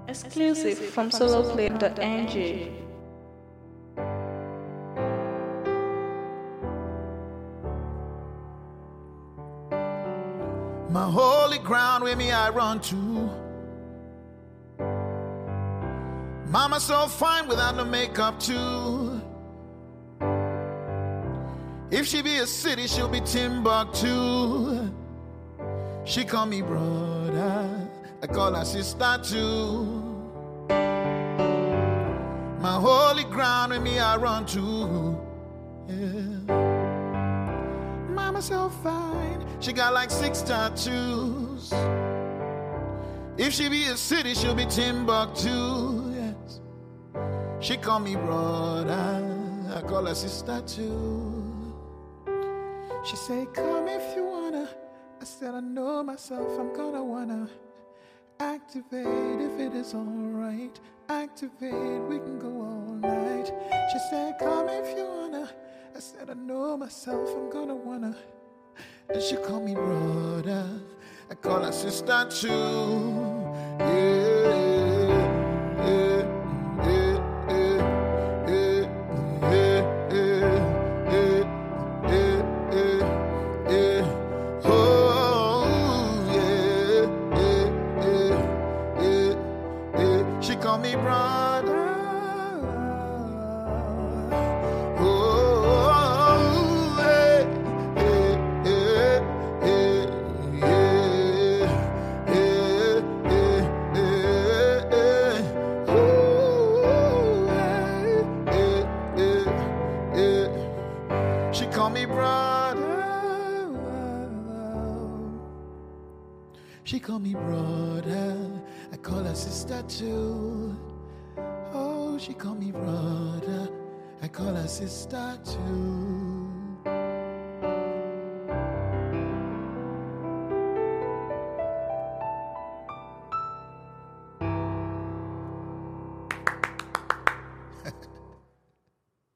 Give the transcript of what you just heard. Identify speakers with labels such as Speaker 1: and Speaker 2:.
Speaker 1: Exclusive from soloplay.ng.
Speaker 2: My holy ground where me I run to. Mama so fine without no makeup too. If she be a city, she'll be Timbuktu. She call me brother, I call her sister too. My holy ground where me I run to. Yeah. Mama so fine, she got like 6 tattoos. If she be a city, she'll be Timbuktu, yes. She call me brother, I call her sister too. She say, come if you wanna. I said, I know myself, I'm gonna wanna activate if it is alright. Activate, we can go all night. She said, come if you wanna. I said, I know myself, I'm gonna wanna. And she call me brother, I call her sister too. She call me brother. She call me brother. She call me brother. I call her sister too. Oh, she call me brother. I call her sister too.